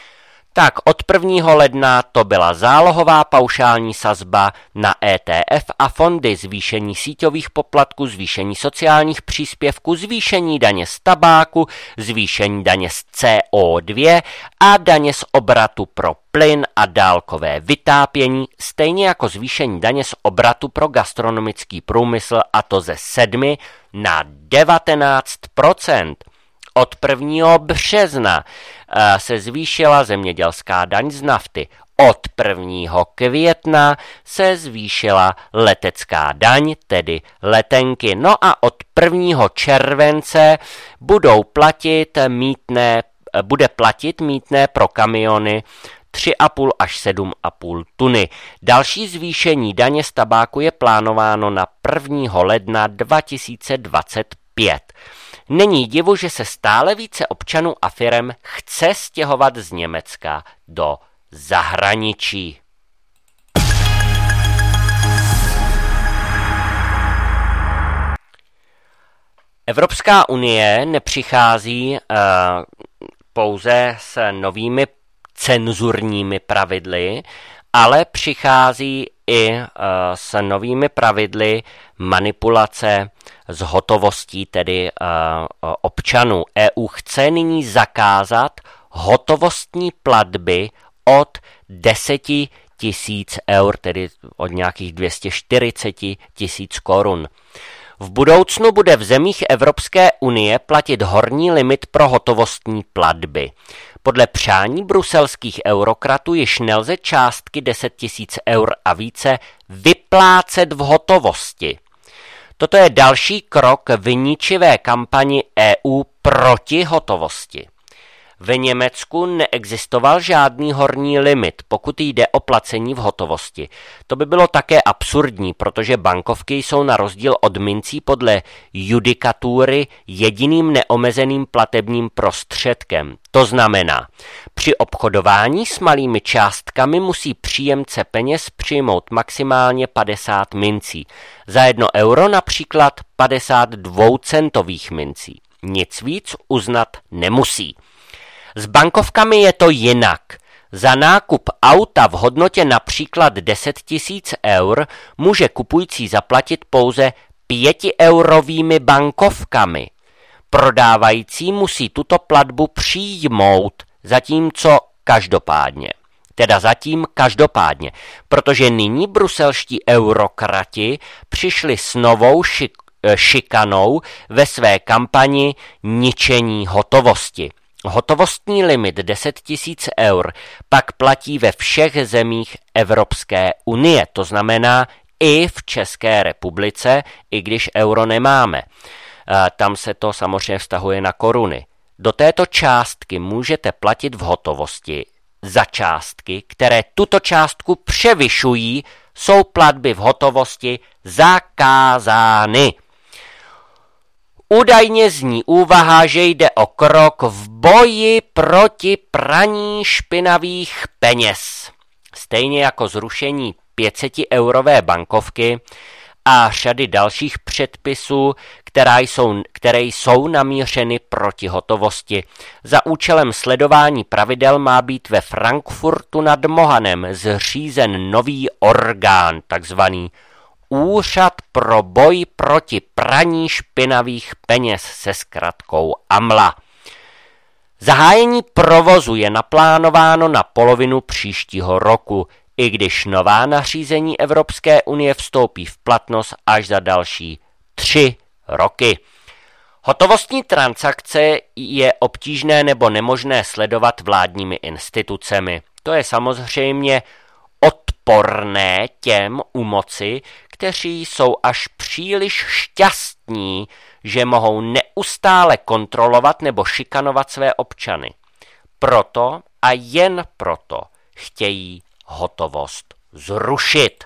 Tak od prvního ledna to byla zálohová paušální sazba na é té ef a fondy, zvýšení síťových poplatků, zvýšení sociálních příspěvků, zvýšení daně z tabáku, zvýšení daně z cé ó dva a daně z obratu pro plyn a dálkové vytápění, stejně jako zvýšení daně z obratu pro gastronomický průmysl, a to ze sedmi na devatenáct procent. Od prvního března se zvýšila zemědělská daň z nafty. Od prvního května se zvýšila letecká daň, tedy letenky. No a od prvního července budou platit mýtné, bude platit mýtné pro kamiony tři a půl až sedm a půl tuny. Další zvýšení daně z tabáku je plánováno na prvního ledna dva tisíce dvacet pět. Není divu, že se stále více občanů a firem chce stěhovat z Německa do zahraničí. Evropská unie nepřichází uh, pouze s novými cenzurními pravidly, ale přichází i uh, s novými pravidly manipulace s hotovostí, tedy uh, občanů. E U chce nyní zakázat hotovostní platby od deseti tisíc eur, tedy od nějakých dvě stě čtyřicet tisíc korun. V budoucnu bude v zemích Evropské unie platit horní limit pro hotovostní platby. Podle přání bruselských eurokratů již nelze částky deset tisíc eur a více vyplácet v hotovosti. Toto je další krok v ničivé kampani E U proti hotovosti. V Německu neexistoval žádný horní limit, pokud jde o placení v hotovosti. To by bylo také absurdní, protože bankovky jsou na rozdíl od mincí podle judikatury jediným neomezeným platebním prostředkem. To znamená, při obchodování s malými částkami musí příjemce peněz přijmout maximálně padesát mincí. Za jedno euro například padesát dvoucentových mincí. Nic víc uznat nemusí. S bankovkami je to jinak. Za nákup auta v hodnotě například deset tisíc eur může kupující zaplatit pouze pětieurovými bankovkami. Prodávající musí tuto platbu přijmout, zatímco každopádně. Teda zatím každopádně, protože nyní bruselští eurokrati přišli s novou šik- šikanou ve své kampani ničení hotovosti. Hotovostní limit deset tisíc eur pak platí ve všech zemích Evropské unie, to znamená i v České republice, i když euro nemáme. Tam se to samozřejmě vztahuje na koruny. Do této částky můžete platit v hotovosti. Za částky, které tuto částku převyšují, jsou platby v hotovosti zakázány. Údajně zní úvaha, že jde o krok v boji proti praní špinavých peněz. Stejně jako zrušení pětsetieurové bankovky a řady dalších předpisů, které jsou, které jsou namířeny proti hotovosti. Za účelem sledování pravidel má být ve Frankfurtu nad Mohanem zřízen nový orgán, takzvaný Úřad pro boj proti praní špinavých peněz se zkratkou AMLA. Zahájení provozu je naplánováno na polovinu příštího roku, i když nová nařízení Evropské unie vstoupí v platnost až za další tři roky. Hotovostní transakce je obtížné nebo nemožné sledovat vládními institucemi. To je samozřejmě odporné těm u moci, kteří jsou až příliš šťastní, že mohou neustále kontrolovat nebo šikanovat své občany. Proto a jen proto chtějí hotovost zrušit.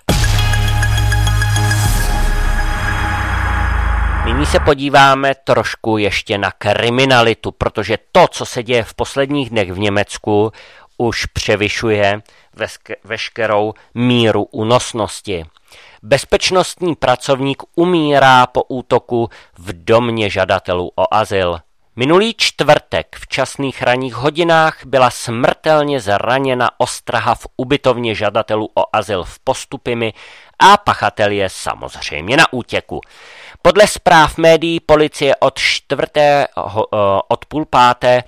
Nyní se podíváme trošku ještě na kriminalitu, protože to, co se děje v posledních dnech v Německu, už převyšuje veškerou míru únosnosti. Bezpečnostní pracovník umírá po útoku v domě žadatelů o azyl. Minulý čtvrtek v časných ranních hodinách byla smrtelně zraněna ostraha v ubytovně žadatelů o azyl v Postupimi a pachatel je samozřejmě na útěku. Podle zpráv médií policie od čtvrté od půl páté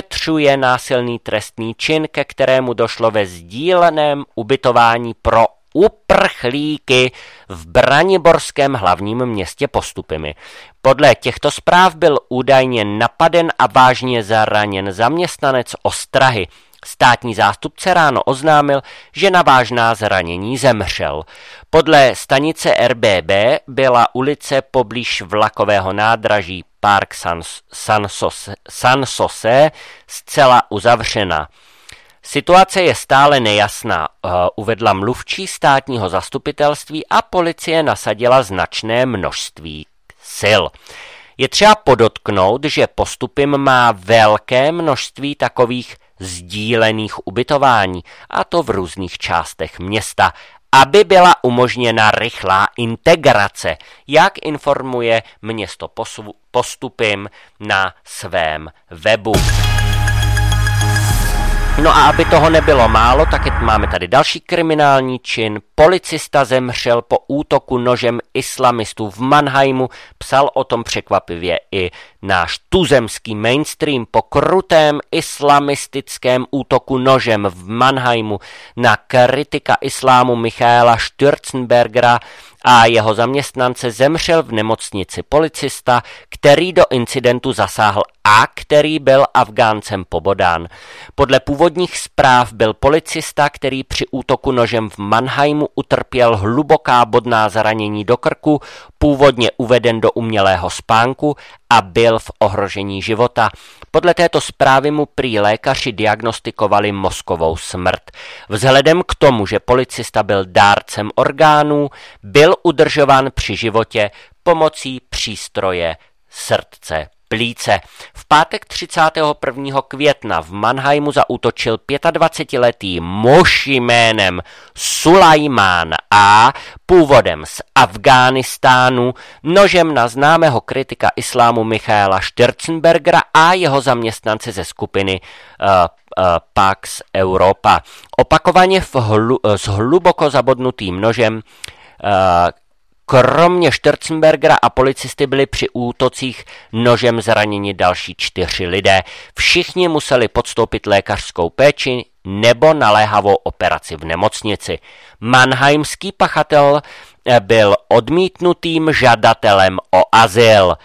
vyšetřuje násilný trestný čin, ke kterému došlo ve sdíleném ubytování pro uprchlíky v braniborském hlavním městě Postupimi. Podle těchto zpráv byl údajně napaden a vážně zraněn zaměstnanec ostrahy. Státní zástupce ráno oznámil, že na vážná zranění zemřel. Podle stanice R B B byla ulice poblíž vlakového nádraží Park Sanssouci zcela uzavřena. Situace je stále nejasná, uvedla mluvčí státního zastupitelství a policie nasadila značné množství sil. Je třeba podotknout, že Postupim má velké množství takových sdílených ubytování, a to v různých částech města, aby byla umožněna rychlá integrace, jak informuje město Postupim na svém webu. No a aby toho nebylo málo, tak máme tady další kriminální čin. Policista zemřel po útoku nožem islamistů v Mannheimu. Psal o tom překvapivě i náš tuzemský mainstream. Po krutém islamistickém útoku nožem v Mannheimu na kritika islámu Michaela Stürzenbergera a jeho zaměstnance zemřel v nemocnici policista, který do incidentu zasáhl a který byl Afgáncem pobodán. Podle původních zpráv byl policista, který při útoku nožem v Mannheimu utrpěl hluboká bodná zranění do krku, původně uveden do umělého spánku a byl v ohrožení života. Podle této zprávy mu prý lékaři diagnostikovali mozkovou smrt. Vzhledem k tomu, že policista byl dárcem orgánů, byl udržován při životě pomocí přístroje srdce plíce. V pátek třicátého prvního května v Mannheimu zaútočil dvacetiletý muž jménem Sulajmán A, původem z Afghánistánu, nožem na známého kritika islámu Michaela Stürzenbergera a jeho zaměstnance ze skupiny uh, uh, Pax Europa. Opakovaně v hlu, s hluboko zabodnutým nožem uh, Kromě Stürzenbergera a policisty byli při útocích nožem zraněni další čtyři lidé. Všichni museli podstoupit lékařskou péči nebo naléhavou operaci v nemocnici. Mannheimský pachatel byl odmítnutým žadatelem o azyl.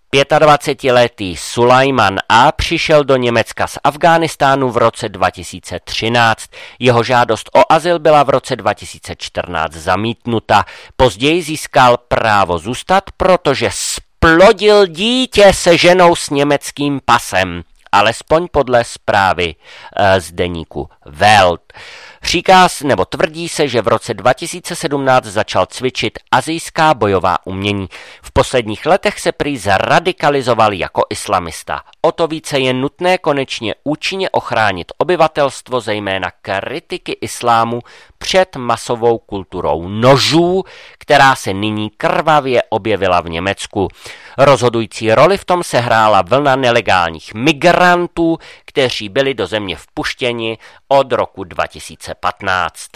dvacetiletý Sulajman A přišel do Německa z Afghánistánu v roce dva tisíce třináct. Jeho žádost o azyl byla v roce dva tisíce čtrnáct zamítnuta. Později získal právo zůstat, protože splodil dítě se ženou s německým pasem. Alespoň podle zprávy e, z deníku Welt. Říká nebo tvrdí se, že v roce dva tisíce sedmnáct začal cvičit asijská bojová umění. V posledních letech se prý zradikalizoval jako islamista. O to více je nutné konečně účinně ochránit obyvatelstvo, zejména kritiky islámu, před masovou kulturou nožů, která se nyní krvavě objevila v Německu. Rozhodující roli v tom sehrála vlna nelegálních migrantů, kteří byli do země vpuštěni od roku dva tisíce patnáct.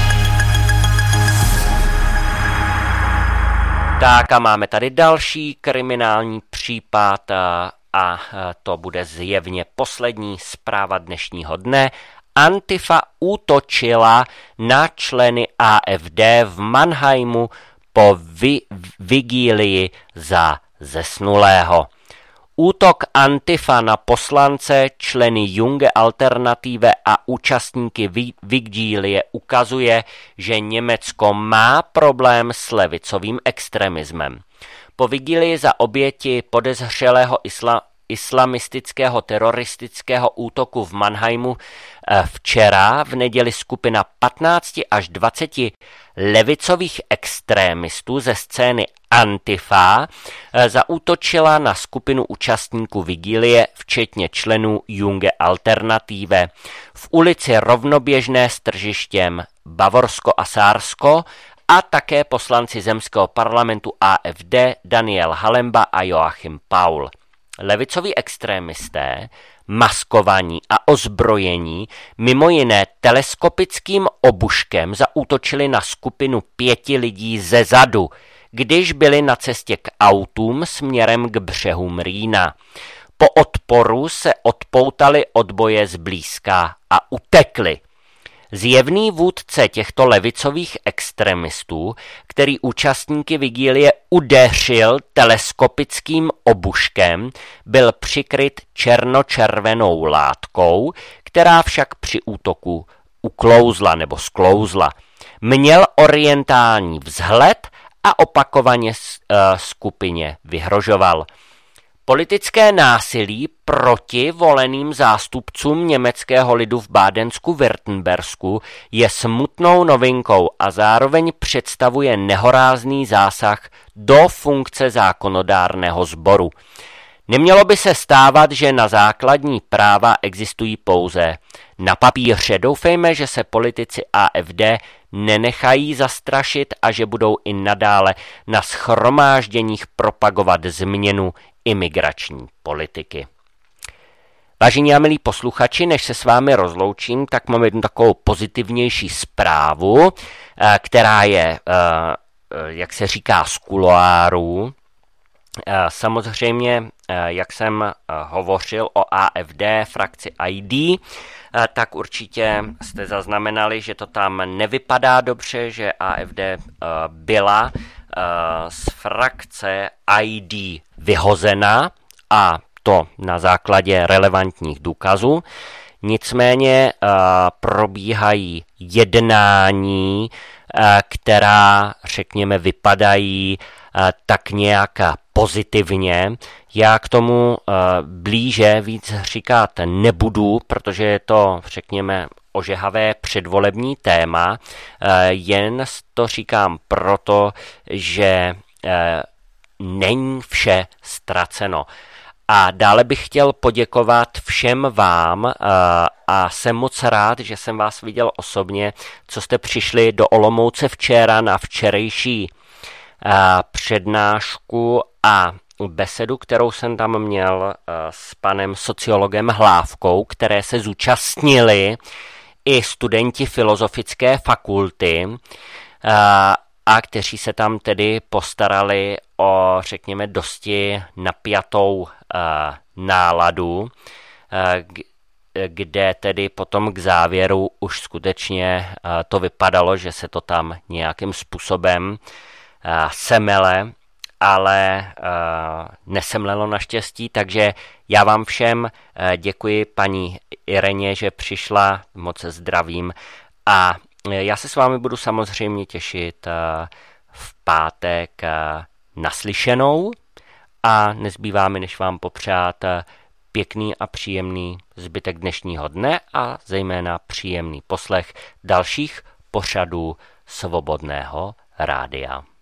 Tak a máme tady další kriminální případ a, a to bude zjevně poslední zpráva dnešního dne. Antifa útočila na členy A F D v Mannheimu po vi- vigílii za zesnulého. Útok Antifa na poslance, členy Junge Alternative a účastníky vigílie ukazuje, že Německo má problém s levicovým extremismem. Po vigílii za oběti podezřelého isla, islamistického teroristického útoku v Mannheimu včera v neděli skupina patnáct až dvacet levicových extrémistů ze scény Antifa zaútočila na skupinu účastníků vigílie, včetně členů Junge Alternative. V ulici rovnoběžné s tržištěm Bavorsko a Sársko a také poslanci zemského parlamentu A F D Daniel Halemba a Joachim Paul. Levicoví extrémisté, maskovaní a ozbrojení, mimo jiné teleskopickým obuškem zaútočili na skupinu pěti lidí ze zadu, když byli na cestě k autům směrem k břehům Rýna. Po odporu se odpoutali od boje zblízka a utekli. Zjevný vůdce těchto levicových extremistů, který účastníky vigílie udeřil teleskopickým obuškem, byl přikryt černočervenou látkou, která však při útoku uklouzla nebo sklouzla. Měl orientální vzhled a opakovaně skupině vyhrožoval. Politické násilí proti voleným zástupcům německého lidu v Bádensku-Württembersku je smutnou novinkou a zároveň představuje nehorázný zásah do funkce zákonodárného sboru. Nemělo by se stávat, že na základní práva existují pouze na papíře. Doufejme, že se politici A F D nenechají zastrašit a že budou i nadále na shromážděních propagovat změnu imigrační politiky. Vážení a milí posluchači, než se s vámi rozloučím, tak mám jednu takovou pozitivnější zprávu, která je, jak se říká, z kuloárů. Samozřejmě, jak jsem hovořil o A F D, frakci I D, tak určitě jste zaznamenali, že to tam nevypadá dobře, že A F D byla z frakce I D vyhozena, a to na základě relevantních důkazů. Nicméně probíhají jednání, která, řekněme, vypadají tak nějak pozitivně. Já k tomu blíže víc říkat nebudu, protože je to, řekněme, ožehavé předvolební téma. Jen to říkám proto, že není vše ztraceno. A dále bych chtěl poděkovat všem vám a jsem moc rád, že jsem vás viděl osobně, co jste přišli do Olomouce včera na včerejší přednášku a besedu, kterou jsem tam měl s panem sociologem Hlávkou, které se zúčastnili i studenti filozofické fakulty a kteří se tam tedy postarali o, řekněme, dosti napjatou náladu, kde tedy potom k závěru už skutečně to vypadalo, že se to tam nějakým způsobem semele, ale nesemlelo naštěstí, takže já vám všem děkuji, paní Ireně, že přišla, moc zdravím, a já se s vámi budu samozřejmě těšit v pátek naslyšenou a nezbývá mi, než vám popřát pěkný a příjemný zbytek dnešního dne a zejména příjemný poslech dalších pořadů Svobodného rádia.